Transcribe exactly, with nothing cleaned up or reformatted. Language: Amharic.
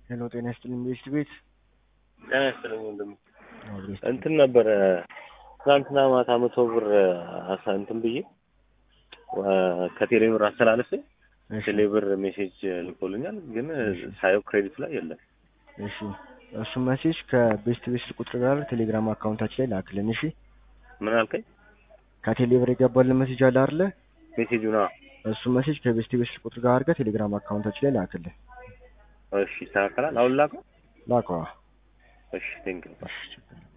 ሄሎ ጤና ይስጥልኝ ቤስት ቤት ጤና ይስጥልኝ ወንድም አብሬስት እንትን ነበረ ትናንትና ማታ መቶ ብር አሳ እንትን ብዬ ከቴሌ ብር አስተላልፌ ቴሌ ብር ሜሴጅ ልኮልኛል ግን ሳየው ክሬዲት ላይ የለም። እሺ እሱ ሜሴጅ ከቤስት ቤት ቁጥር ጋር ቴሌግራም አካውንታችን ላይ ላክልን። እሺ ምን አልከኝ? ከቴሌ ብር የገባልን ሜሴጅ አለ አይደለ? ሜሴጁ ነው። እሱ ሜሴጅ ከቤስት ቤት ቁጥር ጋር አድርገህ ቴሌግራም አካውንታችን ላይ ላክልን። እሺ ይስተካከላል። አሁን ላከው ላከዋ። እሺ ቴንክ ዩ። እሺ